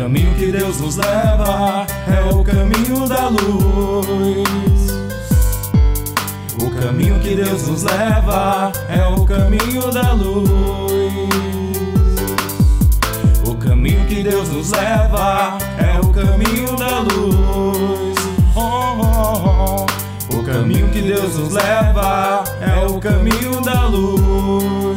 caminho que Deus nos leva é o caminho da luz. O caminho que Deus nos leva é o caminho da luz. O caminho que Deus nos leva é o caminho da luz. O caminho que Deus nos leva é o caminho da luz.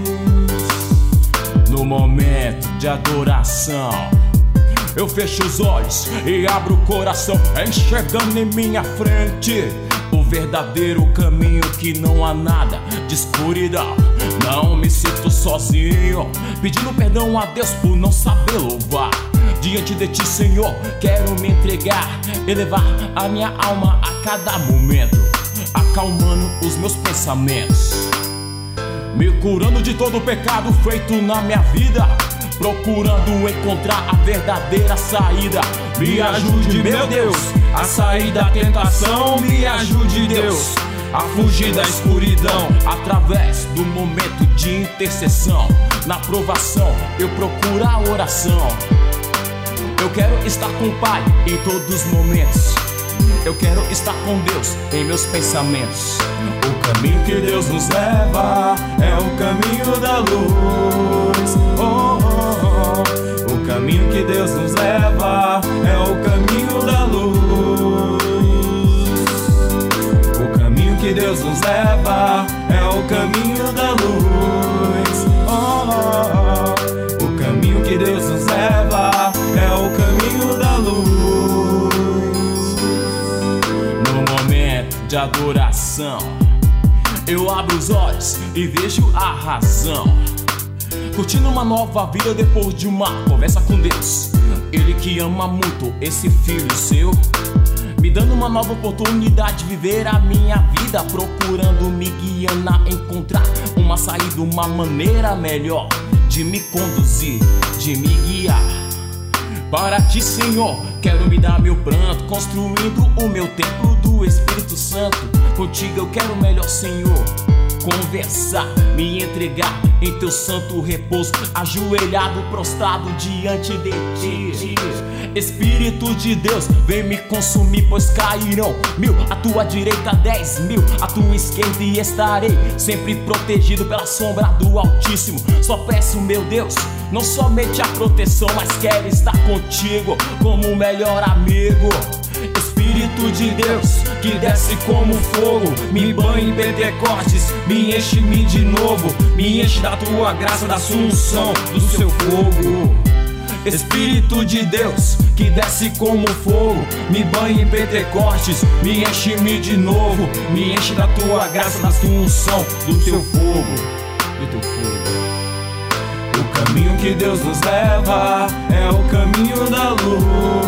No momento de adoração, eu fecho os olhos e abro o coração, enxergando em minha frente o verdadeiro caminho que não há nada de escuridão. Não me sinto sozinho, pedindo perdão a Deus por não saber louvar. Diante de ti, Senhor, quero me entregar, elevar a minha alma a cada momento, acalmando os meus pensamentos, me curando de todo o pecado feito na minha vida, procurando encontrar a verdadeira saída. Me ajude, meu Deus, a sair da tentação. Me ajude, Deus, a fugir da escuridão, através do momento de intercessão. Na provação eu procuro a oração. Eu quero estar com o Pai em todos os momentos. Eu quero estar com Deus em meus pensamentos. O caminho que Deus nos leva é o caminho da luz. O caminho que Deus nos leva é o caminho da luz. O caminho que Deus nos leva é o caminho da luz. O caminho que Deus nos leva é o caminho da luz. No momento de adoração, eu abro os olhos e vejo a razão, curtindo uma nova vida depois de uma conversa com Deus. Ele que ama muito esse filho seu, me dando uma nova oportunidade de viver a minha vida, procurando me guiando a encontrar uma saída, uma maneira melhor de me conduzir, de me guiar. Para ti, Senhor, quero me dar meu pranto, construindo o meu templo do Espírito Santo. Contigo eu quero melhor, Senhor, conversar, me entregar em teu santo repouso, ajoelhado, prostrado diante de ti. Espírito de Deus, vem me consumir, pois cairão 1000 à tua direita, 10.000 à tua esquerda, e estarei sempre protegido pela sombra do Altíssimo. Só peço, meu Deus, não somente a proteção, mas quero estar contigo como o melhor amigo. Espírito de Deus, que desce como fogo, me banha em Pentecostes, me enche-me de novo, me enche da tua graça, da sua unção, do seu fogo. Espírito de Deus, que desce como fogo, me banha em Pentecostes, me enche-me de novo, me enche da tua graça, da sua unção, do teu fogo, do teu fogo. O caminho que Deus nos leva é o caminho da luz.